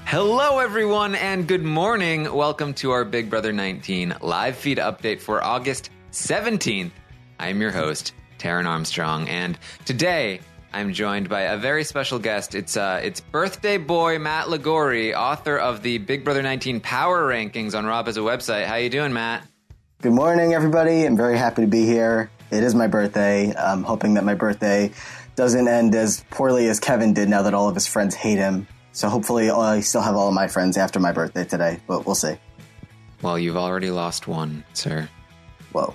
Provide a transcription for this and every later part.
Hello, everyone, and good morning. Welcome to our Big Brother 19 live feed update for August 17th. I am your host, Taryn Armstrong, and today I'm joined by a very special guest. It's birthday boy Matt Liguori, author of the Big Brother 19 Power Rankings on Rob as a website. How you doing, Matt? Good morning, everybody. I'm very happy to be here. It is my birthday. I'm hoping that my birthday doesn't end as poorly as Kevin did now that all of his friends hate him. So hopefully I still have all of my friends after my birthday today, but we'll see. Well, you've already lost one, sir. Whoa.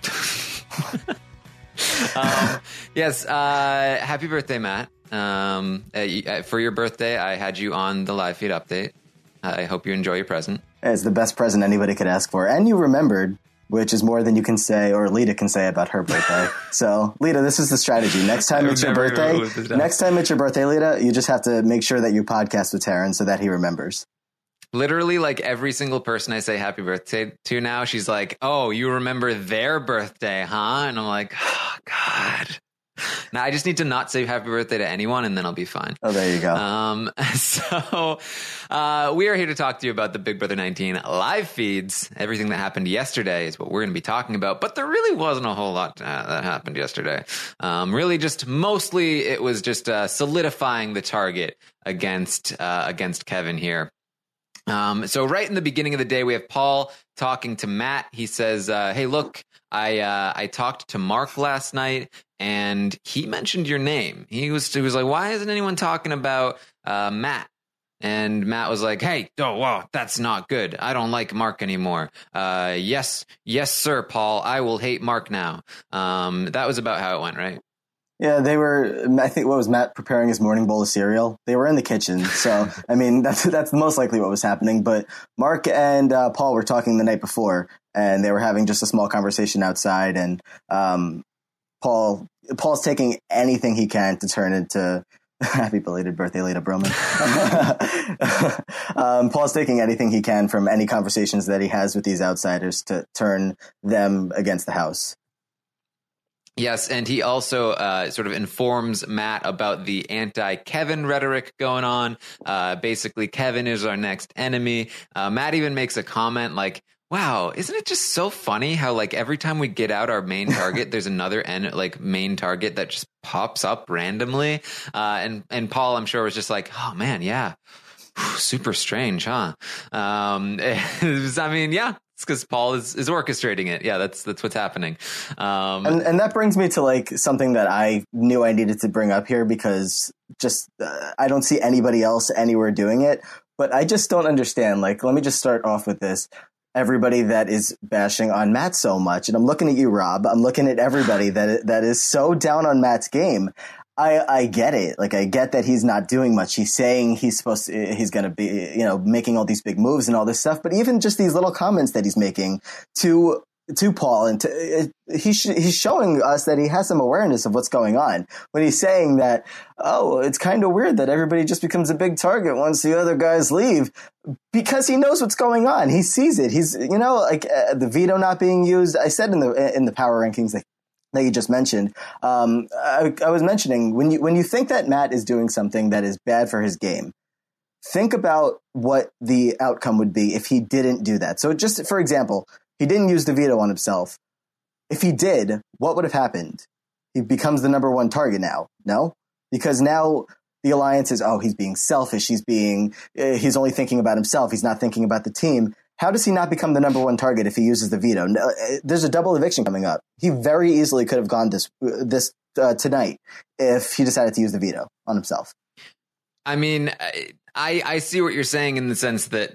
Yes, happy birthday, Matt. For your birthday, I had you on the live feed update. I hope you enjoy your present. It's the best present anybody could ask for. And you remembered, which is more than you can say or Lita can say about her birthday. So, Lita, this is the strategy. Next time it's your birthday, Lita, you just have to make sure that you podcast with Taryn so that he remembers. Literally, like every single person I say happy birthday to now, she's like, oh, you remember their birthday, huh? And I'm like, oh, God. Now, I just need to not say happy birthday to anyone, and then I'll be fine. Oh, there you go. We are here to talk to you about the Big Brother 19 live feeds. Everything that happened yesterday is what we're going to be talking about, but there really wasn't a whole lot that happened yesterday. Really, just mostly it was just solidifying the target against Kevin here. So right in the beginning of the day, we have Paul talking to Matt. He says, hey, look, I talked to Mark last night and he mentioned your name. He was like, why isn't anyone talking about Matt? And Matt was like, hey, oh, wow, that's not good. I don't like Mark anymore. Yes, sir, Paul. I will hate Mark now. That was about how it went, right? Yeah, they were, I think, what was Matt preparing his morning bowl of cereal? They were in the kitchen. So, I mean, that's most likely what was happening. But Mark and Paul were talking the night before, and they were having just a small conversation outside. And Paul's taking anything he can to turn into happy belated birthday, Lita Broman. Paul's taking anything he can from any conversations that he has with these outsiders to turn them against the house. Yes, and he also sort of informs Matt about the anti-Kevin rhetoric going on. Basically, Kevin is our next enemy. Matt even makes a comment like, wow, isn't it just so funny how like every time we get out our main target, there's another main target that just pops up randomly. And Paul, I'm sure, was just like, oh man, yeah. Super strange, huh? I mean, yeah, it's because Paul is orchestrating it. Yeah, that's what's happening. And that brings me to like something that I knew I needed to bring up here because just I don't see anybody else anywhere doing it. But I just don't understand. Like, let me just start off with this. Everybody that is bashing on Matt so much, and I'm looking at you, Rob. I'm looking at everybody that is so down on Matt's game. I get it. Like, I get that he's not doing much. He's saying he's going to be, making all these big moves and all this stuff. But even just these little comments that he's making to Paul and he's showing us that he has some awareness of what's going on when he's saying that, oh, it's kind of weird that everybody just becomes a big target once the other guys leave because he knows what's going on. He sees it. He's, the veto not being used. I said in the power rankings that you just mentioned, I was mentioning when you think that Matt is doing something that is bad for his game, think about what the outcome would be if he didn't do that. So just for example, he didn't use the veto on himself. If he did, what would have happened? He becomes the number one target now. No, because now the alliance is, he's being selfish. He's only thinking about himself. He's not thinking about the team. How does he not become the number one target if he uses the veto? There's a double eviction coming up. He very easily could have gone this tonight if he decided to use the veto on himself. I mean, I see what you're saying in the sense that,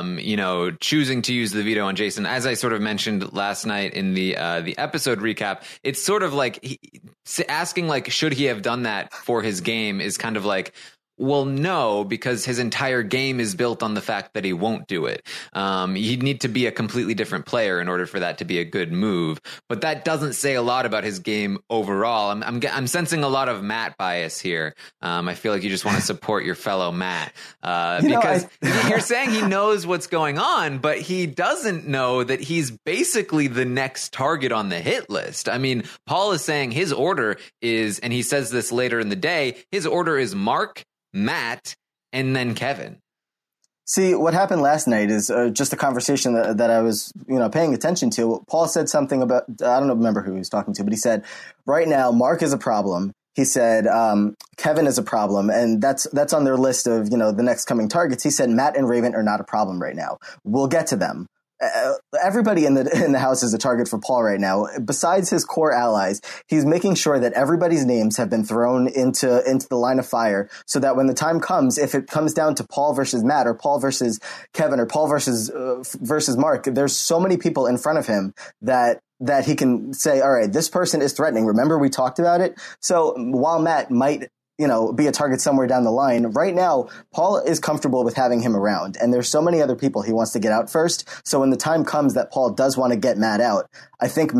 choosing to use the veto on Jason, as I sort of mentioned last night in the episode recap, it's sort of like asking like, should he have done that for his game is kind of like, well, no, because his entire game is built on the fact that he won't do it. He'd need to be a completely different player in order for that to be a good move. But that doesn't say a lot about his game overall. I'm sensing a lot of Matt bias here. I feel like you just want to support your fellow Matt because you're saying he knows what's going on, but he doesn't know that he's basically the next target on the hit list. I mean, Paul is saying his order is, and he says this later in the day, his order is Mark, Matt, and then Kevin. See, what happened last night is just a conversation that I was, paying attention to. Paul said something about, I don't remember who he was talking to, but he said, right now, Mark is a problem. He said, Kevin is a problem, and that's on their list of, the next coming targets. He said, Matt and Raven are not a problem right now. We'll get to them. Everybody in the house is a target for Paul right now. Besides his core allies, he's making sure that everybody's names have been thrown into the line of fire, so that when the time comes, if it comes down to Paul versus Matt, or Paul versus Kevin, or Paul versus Mark, there's so many people in front of him that he can say, all right, this person is threatening. Remember, we talked about it. So while Matt might be a target somewhere down the line. Right now, Paul is comfortable with having him around, and there's so many other people he wants to get out first. So when the time comes that Paul does want to get Matt out, I think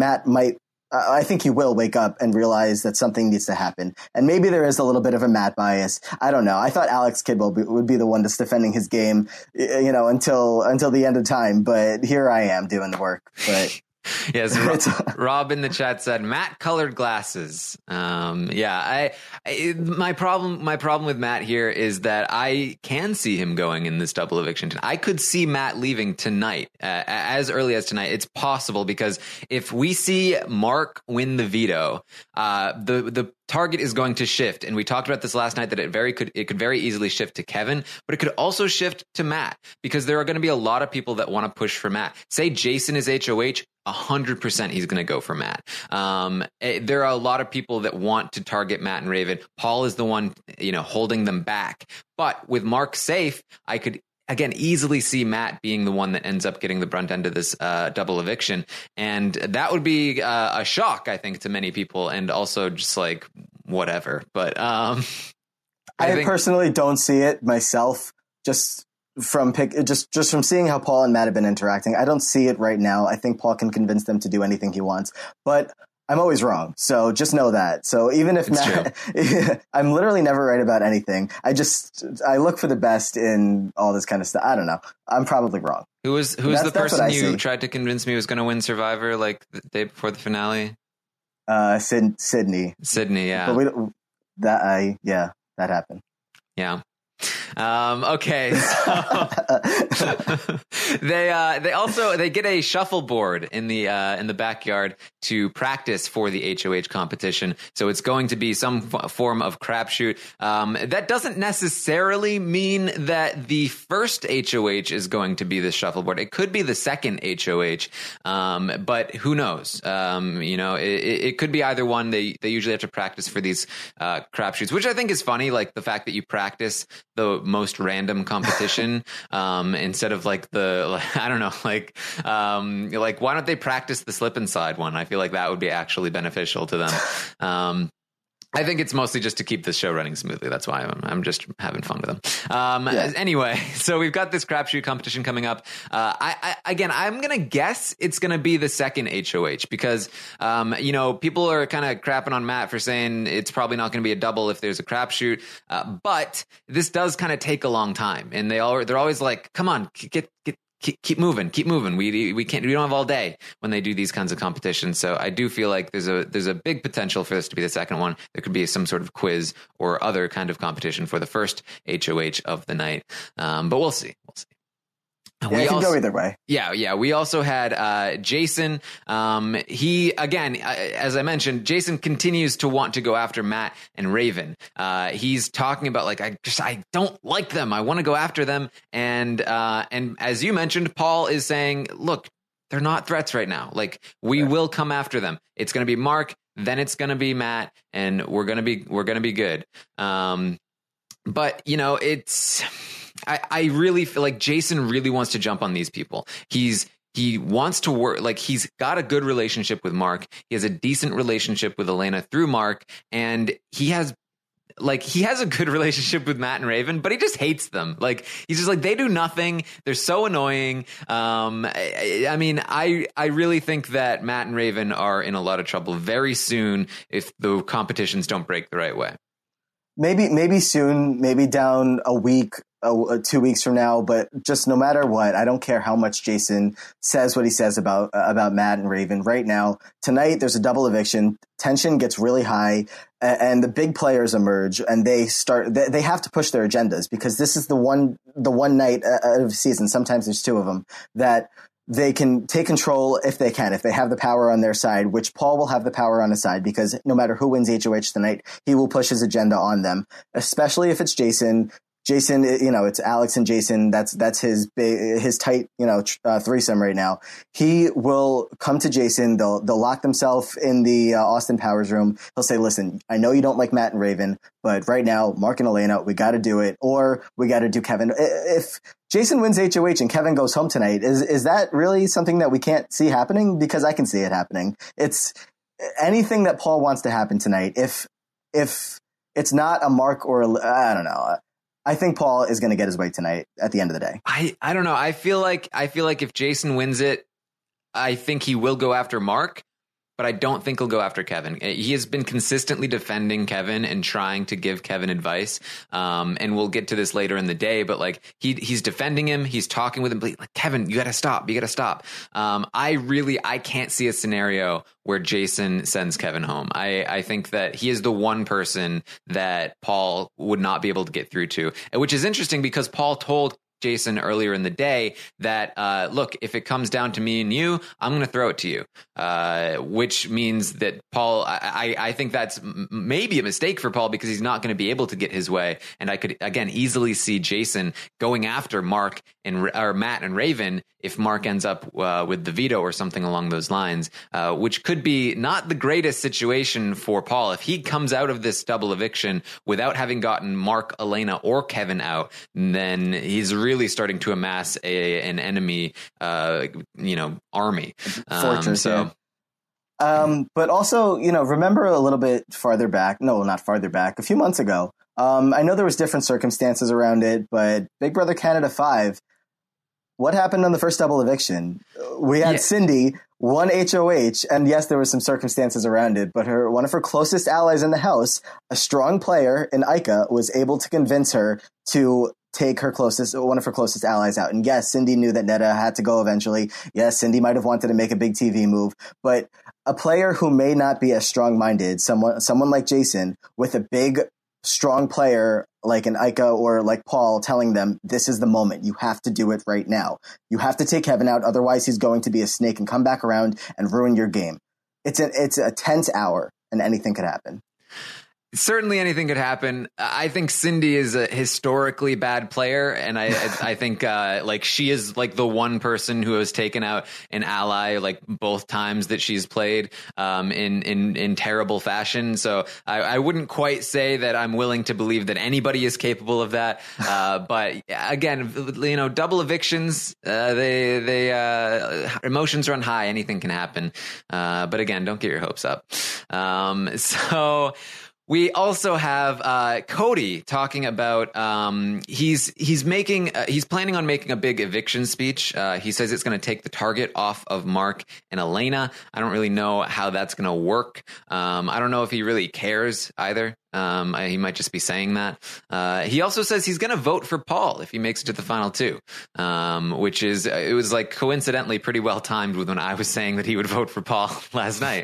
he will wake up and realize that something needs to happen. And maybe there is a little bit of a Matt bias. I don't know. I thought Alex Kidd would be the one that's defending his game, until the end of time. But here I am doing the work. But yes, Rob in the chat said Matt colored glasses. My problem with Matt here is that I can see him going in this double eviction. I could see Matt leaving tonight, as early as tonight. It's possible, because if we see Mark win the veto, the target is going to shift. And we talked about this last night, that it could very easily shift to Kevin, but it could also shift to Matt, because there are going to be a lot of people that want to push for Matt. Say Jason is HOH, 100% he's going to go for Matt. There are a lot of people that want to target Matt and Raven. Paul is the one, holding them back. But with Mark safe, I could again easily see Matt being the one that ends up getting the brunt end of this double eviction, and that would be a shock, I think, to many people, and also just like whatever. But I personally don't see it myself. Just from seeing how Paul and Matt have been interacting, I don't see it right now. I think Paul can convince them to do anything he wants, but I'm always wrong. So just know that. So even if Matt, I'm literally never right about anything. I look for the best in all this kind of stuff. I don't know. I'm probably wrong. Who's the person you tried to convince me was going to win Survivor, like the day before the finale? Sydney. Yeah. But that happened. Yeah. Okay. So they get a shuffleboard in the backyard to practice for the HOH competition. So it's going to be some form of crapshoot. That doesn't necessarily mean that the first HOH is going to be the shuffleboard. It could be the second HOH. But who knows? It could be either one. They usually have to practice for these crapshoots, which I think is funny. Like the fact that you practice the most random competition instead of like I don't know, like why don't they practice the slip inside one? I feel like that would be actually beneficial to them. I think it's mostly just to keep the show running smoothly. That's why I'm just having fun with them. Anyway, so we've got this crapshoot competition coming up. I'm going to guess it's going to be the second HOH because, people are kind of crapping on Matt for saying it's probably not going to be a double if there's a crapshoot. But this does kind of take a long time. And they're always like, come on, keep moving. We don't have all day when they do these kinds of competitions. So I do feel like there's a big potential for this to be the second one. There could be some sort of quiz or other kind of competition for the first HOH of the night. But we'll see. Yeah, it can go either way. Yeah. We also had Jason. He, again, as I mentioned, Jason continues to want to go after Matt and Raven. He's talking about like, I don't like them. I want to go after them. And as you mentioned, Paul is saying, look, they're not threats right now. Like we will come after them. It's going to be Mark, then it's going to be Matt, and we're going to be good. But I really feel like Jason really wants to jump on these people. He wants to work, like he's got a good relationship with Mark. He has a decent relationship with Elena through Mark, and he has a good relationship with Matt and Raven, but he just hates them. Like he's just like, they do nothing. They're so annoying. I really think that Matt and Raven are in a lot of trouble very soon if the competitions don't break the right way. Maybe soon, maybe down a week 2 weeks from now, but just no matter what, I don't care how much Jason says what he says about Matt and Raven. Right now, tonight, there's a double eviction. Tension gets really high, and the big players emerge, and they have to push their agendas, because this is the one night of the season. Sometimes there's two of them that they can take control if they have the power on their side, which Paul will have the power on his side, because no matter who wins HOH tonight, he will push his agenda on them, especially if it's Jason. Jason, it's Alex and Jason. That's his tight, threesome right now. He will come to Jason. They'll lock themselves in the Austin Powers room. He'll say, listen, I know you don't like Matt and Raven, but right now, Mark and Elena, we got to do it, or we got to do Kevin. If Jason wins HOH and Kevin goes home tonight, is that really something that we can't see happening? Because I can see it happening. It's anything that Paul wants to happen tonight. If it's not a Mark or I don't know. I think Paul is going to get his way tonight at the end of the day. I don't know. I feel like if Jason wins it, I think he will go after Mark, but I don't think he'll go after Kevin. He has been consistently defending Kevin and trying to give Kevin advice. And we'll get to this later in the day, but like he's defending him. He's talking with him. Like, Kevin, you got to stop. You got to stop. I can't see a scenario where Jason sends Kevin home. I think that he is the one person that Paul would not be able to get through to, which is interesting because Paul told Jason earlier in the day that, look, if it comes down to me and you, I'm going to throw it to you, which means that Paul, I think that's maybe a mistake for Paul because he's not going to be able to get his way. And I could, again, easily see Jason going after Mark or Matt and Raven if Mark ends up with the veto or something along those lines, which could be not the greatest situation for Paul. If he comes out of this double eviction without having gotten Mark, Elena, or Kevin out, then he's really starting to amass an enemy, army. Fortress, yeah. But also, remember a little bit farther back. No, not farther back. A few months ago. I know there was different circumstances around it, but Big Brother Canada 5, what happened on the first double eviction? We had Cindy, won HOH, and yes, there were some circumstances around it, but one of her closest allies in the house, a strong player in Ica, was able to convince her to take one of her closest allies out. And yes, Cindy knew that Neda had to go eventually. Yes, Cindy might have wanted to make a big TV move, but a player who may not be as strong-minded, someone like Jason, with a big, strong player like an Ica or like Paul telling them, this is the moment. You have to do it right now. You have to take Kevin out. Otherwise, he's going to be a snake and come back around and ruin your game. It's a tense hour and anything could happen. Certainly anything could happen. I think Cindy is a historically bad player, and I think she is like the one person who has taken out an ally like both times that she's played in terrible fashion. So I wouldn't quite say that I'm willing to believe that anybody is capable of that. But again, double evictions, they emotions run high. Anything can happen. But again, don't get your hopes up. So. We also have Cody talking about he's planning on making a big eviction speech. He says it's going to take the target off of Mark and Elena. I don't really know how that's going to work. I don't know if he really cares either. He might just be saying that. He also says he's going to vote for Paul if he makes it to the final two, which it was like coincidentally pretty well timed with when I was saying that he would vote for Paul last night.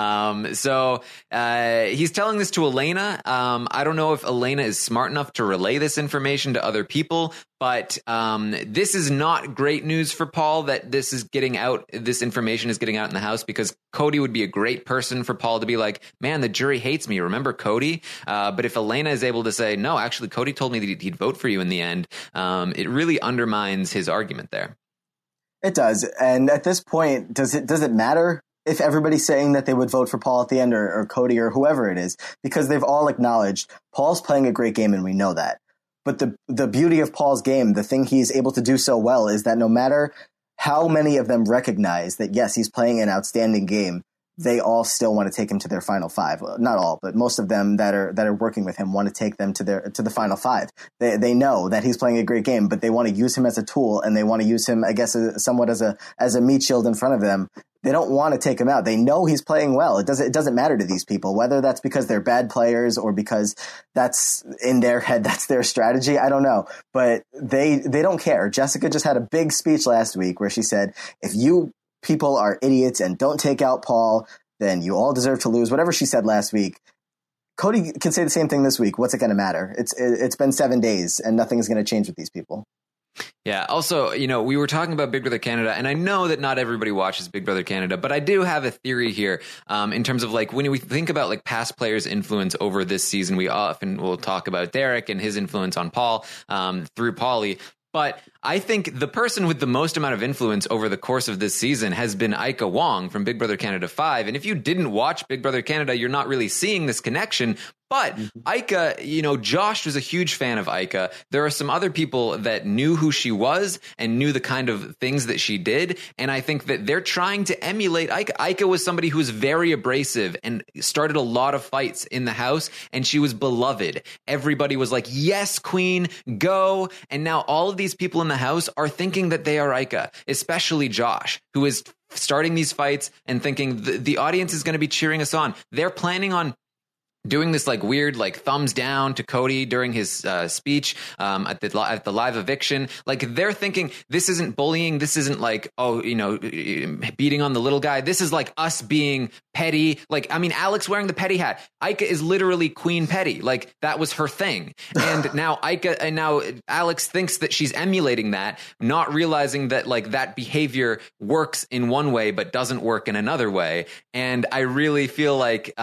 So he's telling this to Elena. I don't know if Elena is smart enough to relay this information to other people, but this is not great news for Paul that this information is getting out in the house, because Cody would be a great person for Paul to be like, man, the jury hates me. Remember Cody? But if Elena is able to say, no, actually, Cody told me that he'd vote for you in the end, it really undermines his argument there. It does. And at this point, does it matter if everybody's saying that they would vote for Paul at the end or Cody or whoever it is? Because they've all acknowledged Paul's playing a great game and we know that. But the beauty of Paul's game, the thing he's able to do so well, is that no matter how many of them recognize that, yes, he's playing an outstanding game, they all still want to take him to their final five. Well, not all, but most of them that are working with him want to take them to the final five. They know that he's playing a great game, but they want to use him as a tool, and they want to use him, I guess, somewhat as a meat shield in front of them. they don't want to take him out. They know he's playing well. It doesn't matter to these people, whether that's because they're bad players or because that's in their head, that's their strategy. I don't know, but they don't care. Jessica just had a big speech last week where she said, if you people are idiots and don't take out Paul, then you all deserve to lose. Whatever she said last week. Cody can say the same thing this week. What's it going to matter? It's been 7 days and nothing is going to change with these people. Yeah. Also, we were talking about Big Brother Canada, and I know that not everybody watches Big Brother Canada, but I do have a theory here in terms of like when we think about like past players' influence over this season, we often will talk about Derek and his influence on Paul through Paulie. But I think the person with the most amount of influence over the course of this season has been Ika Wong from Big Brother Canada 5. And if you didn't watch Big Brother Canada, you're not really seeing this connection. But Ika, Josh was a huge fan of Ika. There are some other people that knew who she was and knew the kind of things that she did. And I think that they're trying to emulate Ika. Ika was somebody who was very abrasive and started a lot of fights in the house. And she was beloved. Everybody was like, yes, queen, go. And now all of these people in the house are thinking that they are Ika, especially Josh, who is starting these fights and thinking the audience is going to be cheering us on. They're planning on doing this like weird like thumbs down to Cody during his speech at the live eviction. Like they're thinking this isn't bullying. This isn't like, beating on the little guy. This is like us being petty. Like, I mean, Alex wearing the petty hat. Ika is literally Queen Petty. Like that was her thing. And now Alex thinks that she's emulating that, not realizing that like that behavior works in one way, but doesn't work in another way. And I really feel like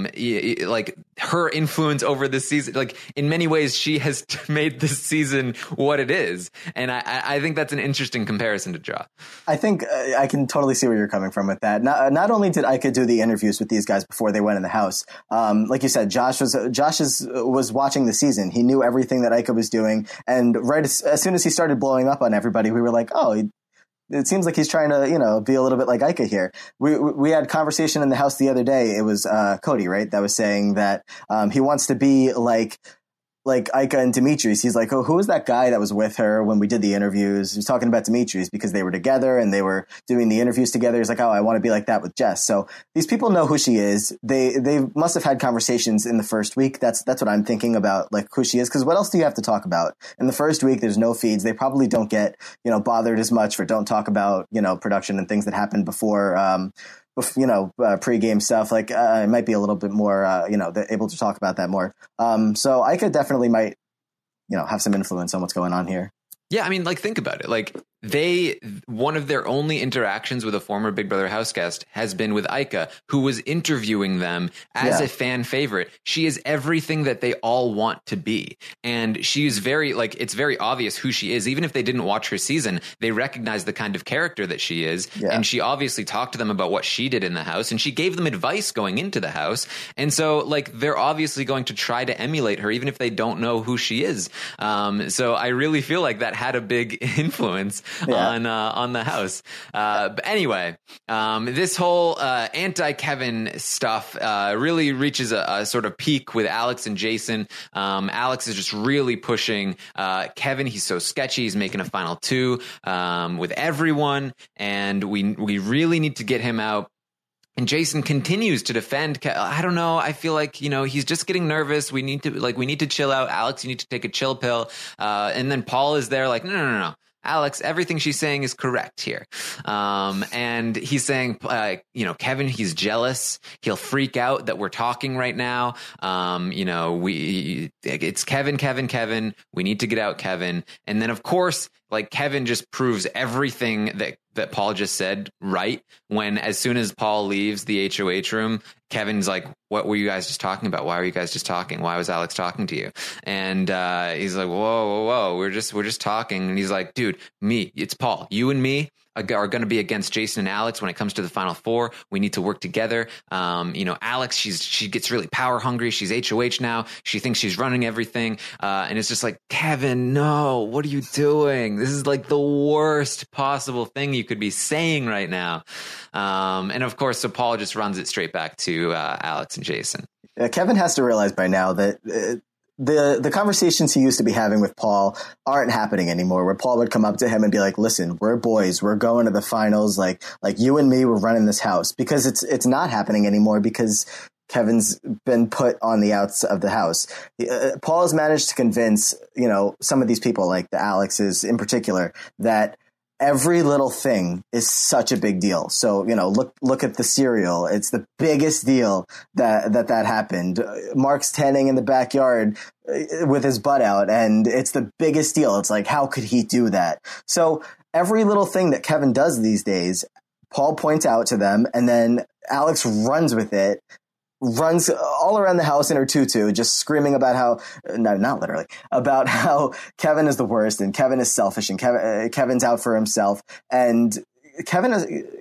her influence over this season, like in many ways, she has made this season what it is. And I think that's an interesting comparison to draw. I think I can totally see where you're coming from with that. Not only did Ika do the interviews with these guys before they went in the house, like you said, Josh was watching the season. He knew everything that Ika was doing. And right as soon as he started blowing up on everybody, we were like, oh, it seems like he's trying to, be a little bit like Ika here. We had conversation in the house the other day. It was Cody, right? That was saying that he wants to be like Ika and Demetrius. He's like, oh, who was that guy that was with her when we did the interviews? He was talking about Demetrius because they were together and they were doing the interviews together. He's like, oh, I want to be like that with Jess. So these people know who she is. They must have had conversations in the first week. That's what I'm thinking about, like who she is. Because what else do you have to talk about? In the first week, there's no feeds. They probably don't get, bothered as much for don't talk about, production and things that happened before, pre-game stuff. Like it might be a little bit more, they're able to talk about that more. So I could definitely might, have some influence on what's going on here. Yeah, I mean, like, think about it. Like, one of their only interactions with a former Big Brother house guest has been with Ika, who was interviewing them as a fan favorite. She is everything that they all want to be. And she is it's very obvious who she is. Even if they didn't watch her season, they recognize the kind of character that she is. Yeah. And she obviously talked to them about what she did in the house, and she gave them advice going into the house. And so, like, they're obviously going to try to emulate her, even if they don't know who she is. So I really feel like that had a big influence on the house. But anyway, this whole anti-Kevin stuff really reaches a sort of peak with Alex and Jason. Alex is just really pushing Kevin. He's so sketchy. He's making a final two with everyone, and we really need to get him out. And Jason continues to defend. I don't know. I feel like, he's just getting nervous. We need to chill out. Alex, you need to take a chill pill. And then Paul is there like, no. Alex, everything she's saying is correct here. And he's saying, Kevin, he's jealous. He'll freak out that we're talking right now. It's Kevin. We need to get out Kevin. And then, of course, like, Kevin just proves everything that Paul just said right, when as soon as Paul leaves the HOH room, Kevin's like, what were you guys just talking about? Why were you guys just talking? Why was Alex talking to you? And he's like, whoa, we're just talking. And he's like, dude, it's Paul, you and me are going to be against Jason and Alex when it comes to the final four. We need to work together. Alex, she gets really power hungry. She's HOH now. She thinks she's running everything. And it's just like, Kevin, no, what are you doing? This is like the worst possible thing you could be saying right now. And of course, so Paul just runs it straight back to Alex and Jason. Kevin has to realize by now that the conversations he used to be having with Paul aren't happening anymore, where Paul would come up to him and be like, listen, we're boys, we're going to the finals, like you and me, we're running this house, because it's not happening anymore because Kevin's been put on the outs of the house. Paul has managed to convince, some of these people, like the Alexes in particular, that every little thing is such a big deal. So, look at the cereal. It's the biggest deal that happened. Mark's tanning in the backyard with his butt out, and it's the biggest deal. It's like, how could he do that? So every little thing that Kevin does these days, Paul points out to them, and then Alex runs with it, runs all around the house in her tutu, just screaming about how, no, not literally, about how Kevin is the worst and Kevin is selfish and Kevin's out for himself. And Kevin,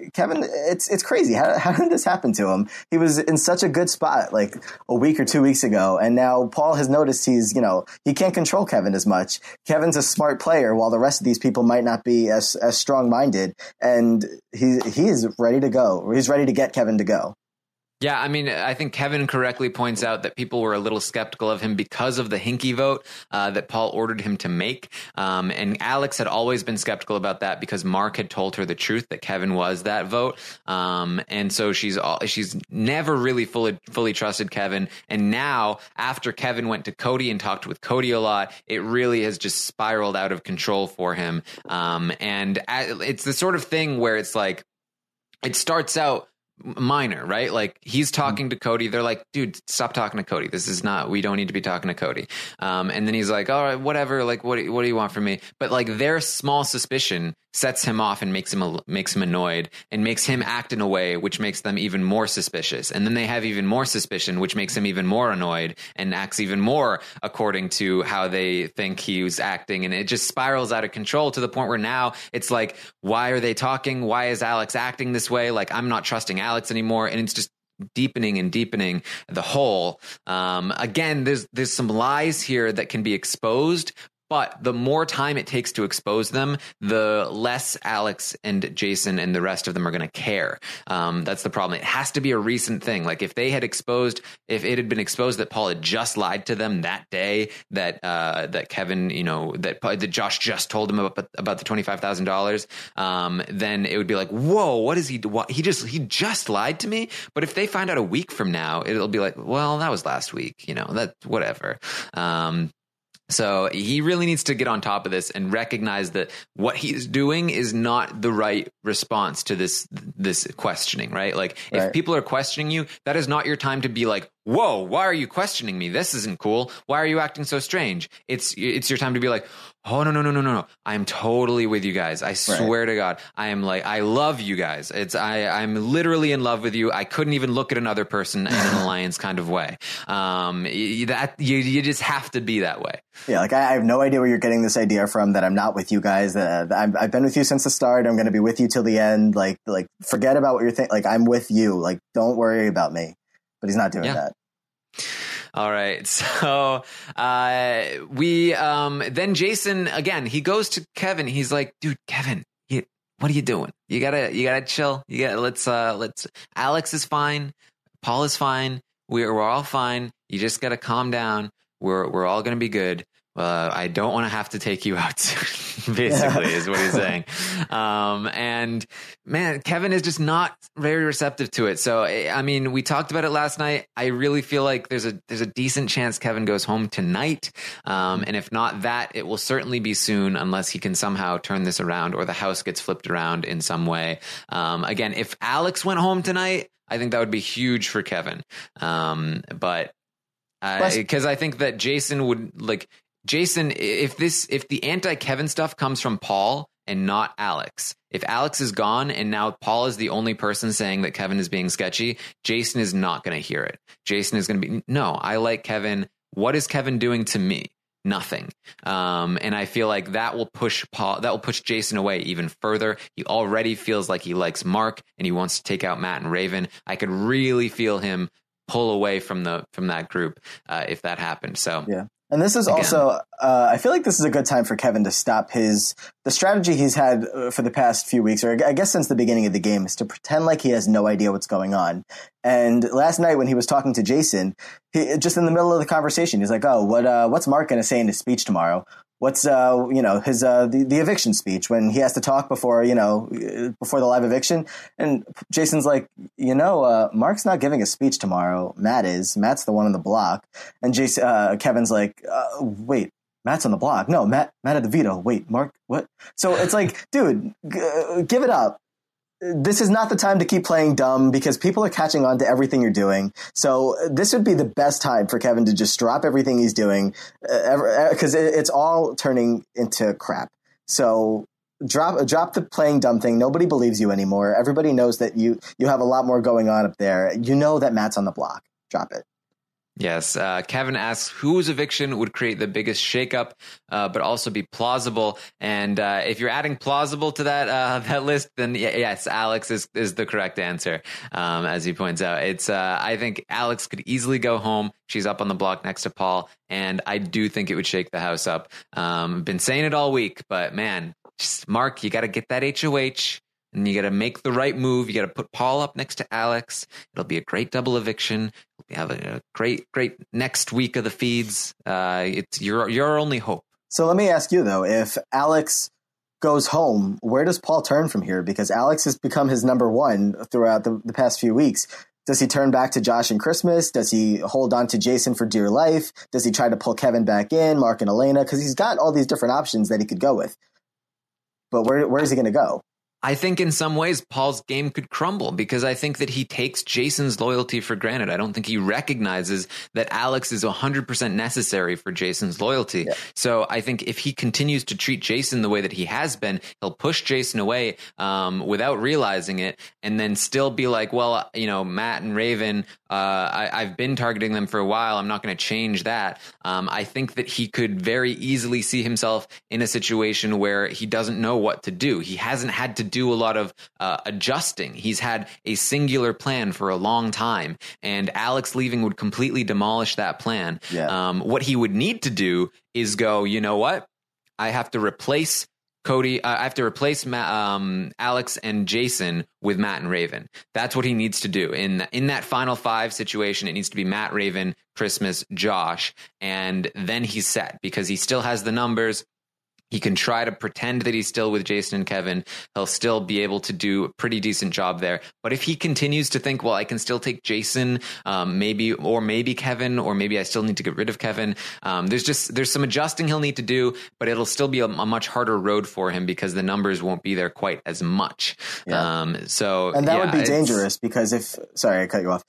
it's crazy. How did this happen to him? He was in such a good spot like a week or 2 weeks ago. And now Paul has noticed he can't control Kevin as much. Kevin's a smart player while the rest of these people might not be as strong minded. And he is ready to go. He's ready to get Kevin to go. Yeah, I mean, I think Kevin correctly points out that people were a little skeptical of him because of the Hinkie vote that Paul ordered him to make. And Alex had always been skeptical about that because Mark had told her the truth that Kevin was that vote. And so she's never really fully trusted Kevin. And now, after Kevin went to Cody and talked with Cody a lot, it really has just spiraled out of control for him. And it's the sort of thing where it's like, it starts out minor, right? Like he's talking to Cody. They're like, dude, stop talking to Cody. We don't need to be talking to Cody. And then he's like, all right, whatever. Like, what do you want from me? But like their small suspicion sets him off and makes him annoyed and makes him act in a way which makes them even more suspicious. And then they have even more suspicion, which makes him even more annoyed and acts even more according to how they think he was acting. And it just spirals out of control to the point where now it's like, why are they talking? Why is Alex acting this way? Like, I'm not trusting Alex anymore. And it's just deepening and deepening the hole. Again, there's some lies here that can be exposed, but the more time it takes to expose them, the less Alex and Jason and the rest of them are going to care. That's the problem. It has to be a recent thing. Like if it had been exposed that Paul had just lied to them that day, that Kevin, that Josh just told him about the $25,000, then it would be like, whoa, what is he? He just lied to me. But if they find out a week from now, it'll be like, well, that was last week. That whatever. So he really needs to get on top of this and recognize that what he's doing is not the right response to this questioning, right? Like if people are questioning you, that is not your time to be like, whoa, why are you questioning me? This isn't cool. Why are you acting so strange? It's your time to be like, oh, no. I'm totally with you guys. I swear to God. I love you guys. I'm literally in love with you. I couldn't even look at another person in an alliance kind of way. You just have to be that way. Yeah. Like I have no idea where you're getting this idea from that I'm not with you guys. I've been with you since the start. I'm going to be with you till the end. Like forget about what you're thinking. Like I'm with you. Like, don't worry about me. But he's not doing that. All right. So then Jason, again, he goes to Kevin. He's like, dude, Kevin, what are you doing? You gotta chill. Let's Alex is fine. Paul is fine. We're all fine. You just gotta calm down. We're all gonna be good. I don't want to have to take you out soon, basically, is what he's saying. And man, Kevin is just not very receptive to it. So, I mean, we talked about it last night. I really feel like there's a decent chance Kevin goes home tonight. And if not that, it will certainly be soon unless he can somehow turn this around or the house gets flipped around in some way. Again, if Alex went home tonight, I think that would be huge for Kevin. But because I think that Jason would like, Jason, if the anti-Kevin stuff comes from Paul and not Alex, if Alex is gone and now Paul is the only person saying that Kevin is being sketchy, Jason is not going to hear it. Jason is going to be, no, I like Kevin. What is Kevin doing to me? Nothing. And I feel like that will push Jason away even further. He already feels like he likes Mark and he wants to take out Matt and Raven. I could really feel him pull away from that group if that happened. So yeah. And this is also, I feel like this is a good time for Kevin to stop the strategy he's had for the past few weeks, or I guess since the beginning of the game, is to pretend like he has no idea what's going on. And last night when he was talking to Jason, he just in the middle of the conversation, he's like, "Oh, what's Mark going to say in his speech tomorrow? What's his the eviction speech when he has to talk before the live eviction?" And Jason's like, Mark's not giving a speech tomorrow. Matt's the one on the block. And Kevin's like, wait, Matt's on the block. No, Matt at the veto. Wait, Mark, what? So it's like, dude, give it up. This is not the time to keep playing dumb because people are catching on to everything you're doing. So this would be the best time for Kevin to just drop everything he's doing because it's all turning into crap. So drop the playing dumb thing. Nobody believes you anymore. Everybody knows that you have a lot more going on up there. You know that Matt's on the block. Drop it. Yes. Kevin asks whose eviction would create the biggest shakeup, but also be plausible. And if you're adding plausible to that list, then yes, Alex is the correct answer. As he points out, I think Alex could easily go home. She's up on the block next to Paul, and I do think it would shake the house up. I've been saying it all week, but man, Mark, you got to get that HOH. And you got to make the right move. You got to put Paul up next to Alex. It'll be a great double eviction. We have a great next week of the feeds. It's your only hope. So let me ask you though, if Alex goes home, where does Paul turn from here? Because Alex has become his number one throughout the past few weeks. Does he turn back to Josh and Christmas? Does he hold on to Jason for dear life? Does he try to pull Kevin back in, Mark and Elena? Because he's got all these different options that he could go with. But where is he going to go? I think in some ways Paul's game could crumble because I think that he takes Jason's loyalty for granted. I don't think he recognizes that Alex is 100% necessary for Jason's loyalty. Yeah. So I think if he continues to treat Jason the way that he has been, he'll push Jason away without realizing it and then still be like, well, Matt and Raven, I've been targeting them for a while. I'm not going to change that. I think that he could very easily see himself in a situation where he doesn't know what to do. He hasn't had to do a lot of adjusting. He's had a singular plan for a long time, and Alex leaving would completely demolish that plan. Yeah. What he would need to do is go, you know what? I have to replace Cody. I have to replace Alex and Jason with Matt and Raven. That's what he needs to do in that final five situation. It needs to be Matt, Raven, Christmas, Josh, and then he's set because he still has the numbers. He can try to pretend that he's still with Jason and Kevin. He'll still be able to do a pretty decent job there. But if he continues to think, well, I can still take Jason, maybe Kevin, or maybe I still need to get rid of Kevin. There's some adjusting he'll need to do, but it'll still be a much harder road for him because the numbers won't be there quite as much. Yeah. And that would be dangerous because sorry, I cut you off.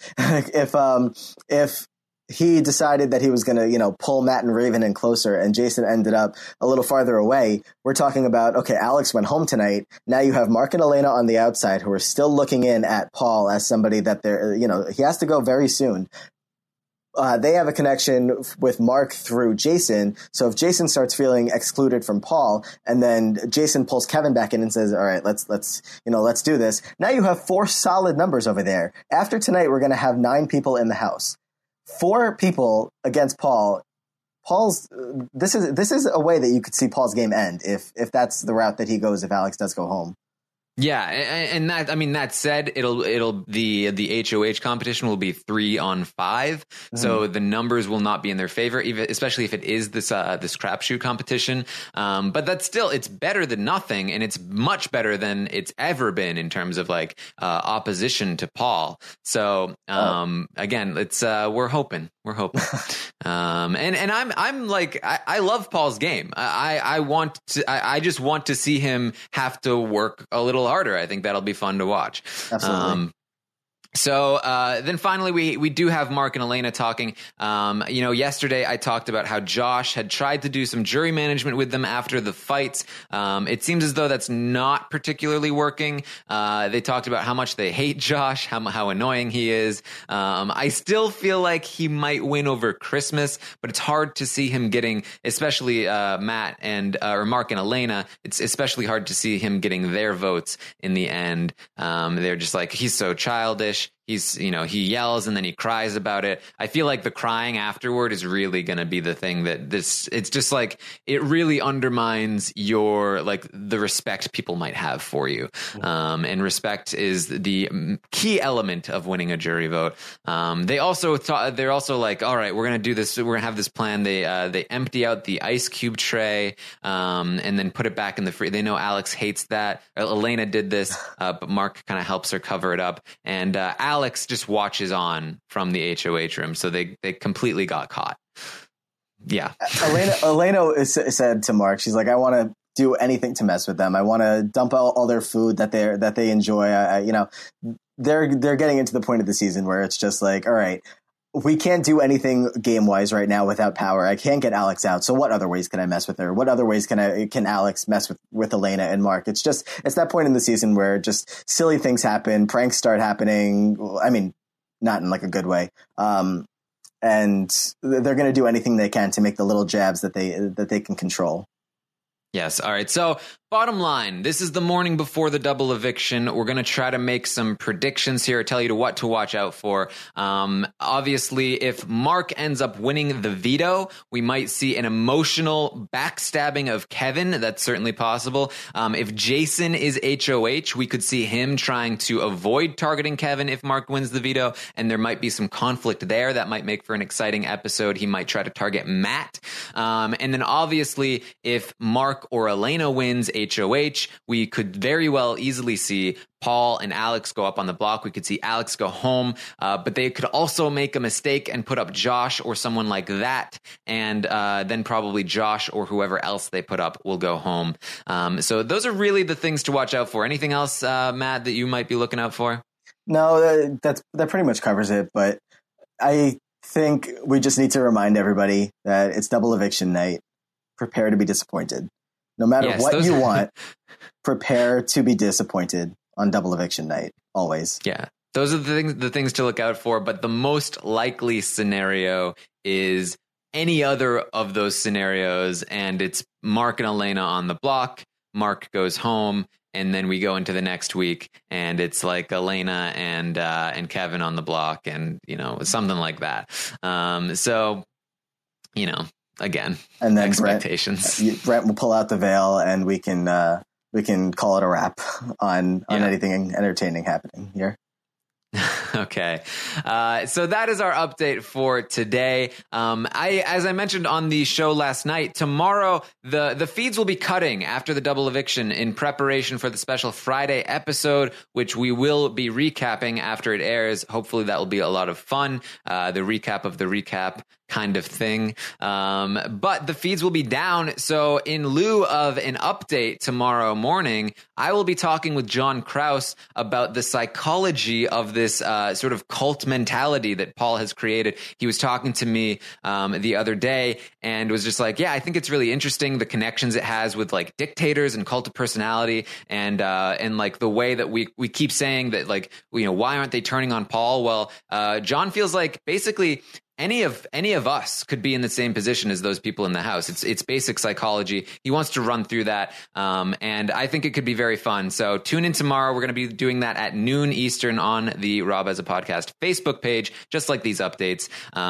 if he decided that he was going to, pull Matt and Raven in closer and Jason ended up a little farther away. We're talking about, okay, Alex went home tonight. Now you have Mark and Elena on the outside who are still looking in at Paul as somebody that he has to go very soon. They have a connection with Mark through Jason. So if Jason starts feeling excluded from Paul and then Jason pulls Kevin back in and says, all right, let's do this. Now you have 4 solid numbers over there. After tonight, we're going to have 9 people in the house. 4 people against Paul. This is a way that you could see Paul's game end if that's the route that he goes if Alex does go home. Yeah, and that said, the HOH competition will be 3 on 5, so the numbers will not be in their favor, especially if it is this crapshoot competition. But that's still, it's better than nothing, and it's much better than it's ever been in terms of opposition to Paul. So again, we're hoping. And I'm like, I love Paul's game. I just want to see him have to work a little harder. I think that'll be fun to watch. Absolutely. So then finally, we do have Mark and Elena talking. Yesterday I talked about how Josh had tried to do some jury management with them after the fights. It seems as though that's not particularly working. They talked about how much they hate Josh, how annoying he is. I still feel like he might win over Christmas, but it's hard to see him getting, especially Matt or Mark and Elena. It's especially hard to see him getting their votes in the end. They're just like, he's so childish. he yells and then he cries about it. I feel like the crying afterward is really going to be the thing that it's just like, it really undermines your, like, the respect people might have for you. And respect is the key element of winning a jury vote. They're also like, all right, we're going to do this. We're going to have this plan. They empty out the ice cube tray, and then put it back in the fridge. They know Alex hates that. Elena did this, but Mark kind of helps her cover it up. And Alex just watches on from the HOH room. So they completely got caught. Yeah. Elena said to Mark, she's like, I want to do anything to mess with them. I want to dump out all their food that they enjoy. They're getting into the point of the season where it's just like, all right, we can't do anything game wise right now without power. I can't get Alex out. So what other ways can I mess with her? What other ways can Alex mess with Elena and Mark? It's that point in the season where just silly things happen. Pranks start happening. I mean, not in like a good way. And they're going to do anything they can to make the little jabs that they can control. Yes. All right. So bottom line, this is the morning before the double eviction. We're going to try to make some predictions here, tell you what to watch out for. Obviously, if Mark ends up winning the veto, we might see an emotional backstabbing of Kevin. That's certainly possible. If Jason is HOH, we could see him trying to avoid targeting Kevin if Mark wins the veto, and there might be some conflict there that might make for an exciting episode. He might try to target Matt. And then obviously, if Mark or Elena wins HOH, we could very well easily see Paul and Alex go up on the block. We could see Alex go home, but they could also make a mistake and put up Josh or someone like that, and then probably Josh or whoever else they put up will go home. So those are really the things to watch out for. Anything else, Matt, that you might be looking out for? No, that pretty much covers it, but I think we just need to remind everybody that it's double eviction night. Prepare to be disappointed. No matter what you want, prepare to be disappointed on double eviction night, always. Yeah, those are the things to look out for. But the most likely scenario is any other of those scenarios, and it's Mark and Elena on the block. Mark goes home, and then we go into the next week, and it's like Elena and Kevin on the block, and something like that. Again, and then expectations. Brent will pull out the veil, and we can call it a wrap on anything entertaining happening here. Okay. So that is our update for today. As I mentioned on the show last night, tomorrow the feeds will be cutting after the double eviction in preparation for the special Friday episode, which we will be recapping after it airs. Hopefully that will be a lot of fun. The recap of the recap kind of thing. But the feeds will be down. So in lieu of an update tomorrow morning, I will be talking with John Krause about the psychology of this sort of cult mentality that Paul has created. He was talking to me the other day and was just like, yeah, I think it's really interesting, the connections it has with like dictators and cult of personality, and like the way that we keep saying that, like, why aren't they turning on Paul? Well, John feels like basically any of us could be in the same position as those people in the house. It's basic psychology. He wants to run through that, and I think it could be very fun. So tune in tomorrow. We're going to be doing that at noon Eastern on the Rob as a Podcast Facebook page, just like these updates.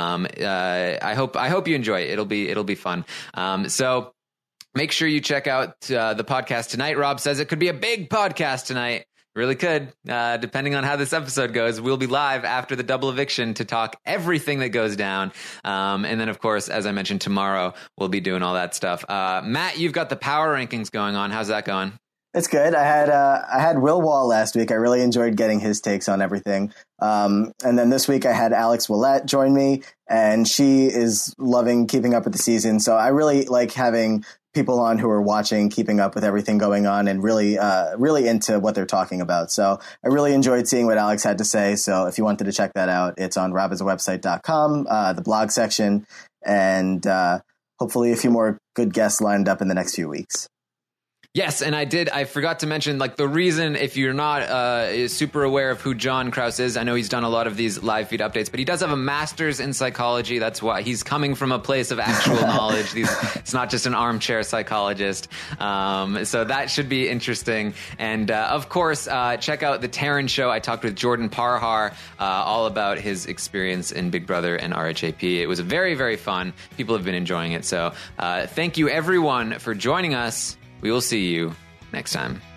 I hope you enjoy it. It'll be fun. So make sure you check out the podcast tonight. Rob says it could be a big podcast tonight. Really could, depending on how this episode goes. We'll be live after the double eviction to talk everything that goes down. And then, of course, as I mentioned, tomorrow we'll be doing all that stuff. Matt, you've got the power rankings going on. How's that going? It's good. I had Will Wall last week. I really enjoyed getting his takes on everything. And then this week I had Alex Willette join me, and she is loving keeping up with the season. So I really like having people on who are watching, keeping up with everything going on, and really into what they're talking about. So I really enjoyed seeing what Alex had to say. So if you wanted to check that out, it's on robasawebsite.com, the blog section, and hopefully a few more good guests lined up in the next few weeks. Yes, and I forgot to mention, like, the reason, if you're not super aware of who John Krause is, I know he's done a lot of these live feed updates, but he does have a master's in psychology. That's why he's coming from a place of actual knowledge. It's not just an armchair psychologist. So that should be interesting. And of course, check out the Taran Show. I talked with Jordan Parhar all about his experience in Big Brother and RHAP. It was very, very fun. People have been enjoying it. So thank you, everyone, for joining us. We will see you next time.